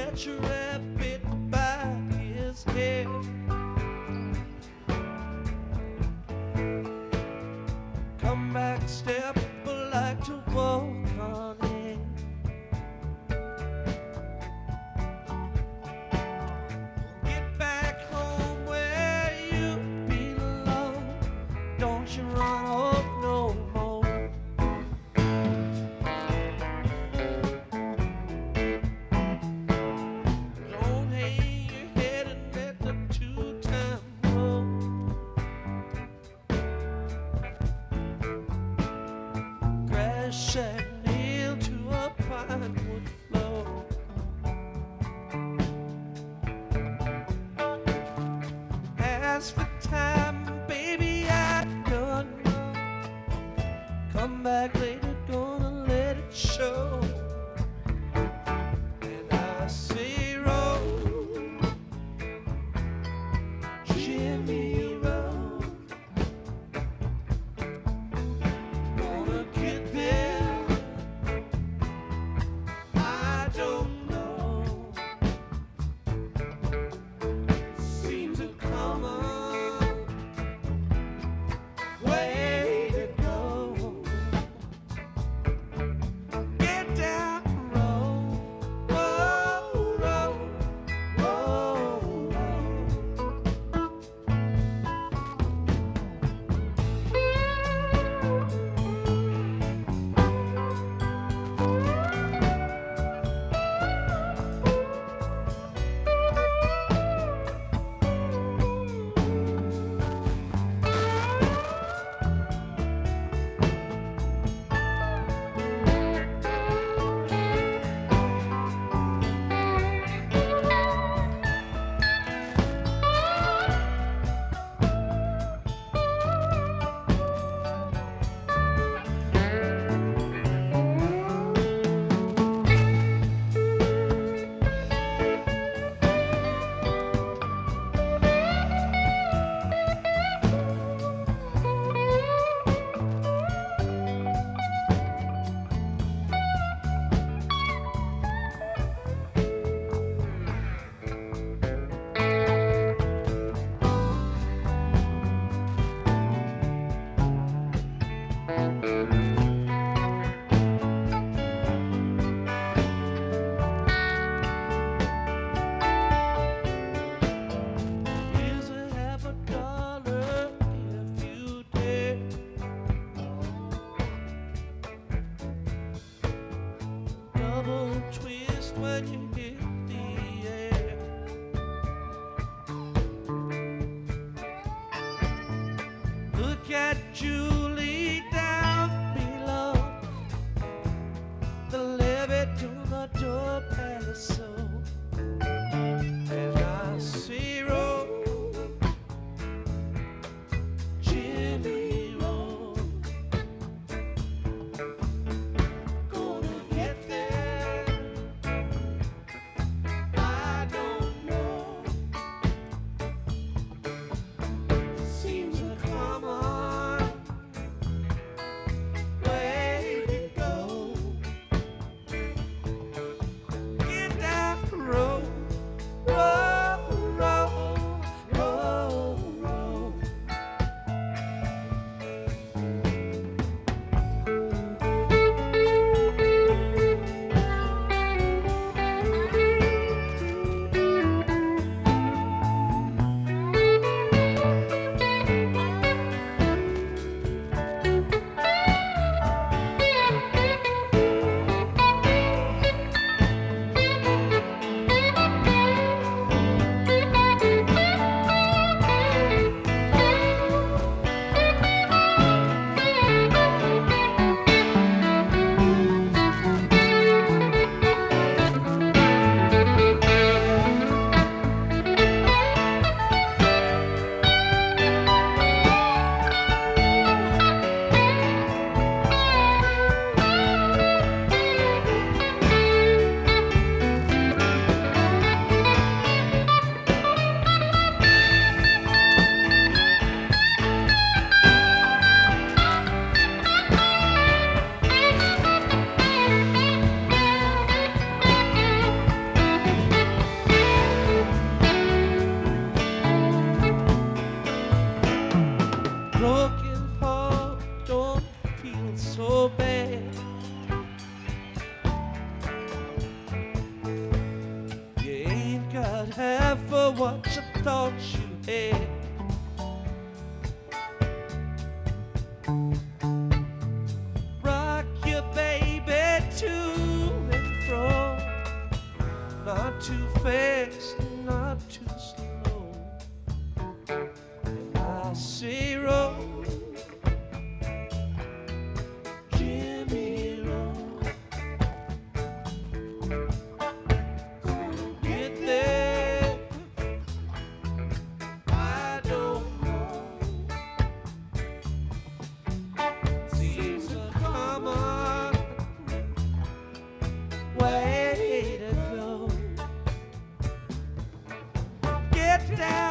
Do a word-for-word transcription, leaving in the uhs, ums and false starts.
catch a rabbit by his hair. Come back, step, like to walk on air. Get back home where you belong. Don't you run off no more. Don't hang your head and let the two-time roll. Crash and nail to a pinewood floor. As for time, baby, I don't know. Come back later, gonna let it show. And I say roll, Jimmy roll. Gonna get there, I don't know. Seems a common way to go. Get down, roll, roll, roll, roll, roll. Here's a half a dollar if you dare. Double twist when you hit the air. Look at Julie down below. The levee to the door palace. And I see roll, Jimmy roll. Gonna get there, I don't know. Seems a common way to go. Get down the road, strive for what you thought you had. Rock your baby to and fro, not too fast, not too slow. And I say roll, Jimmy roll. Gonna get there, I don't know. Seems a common way to go. Get down.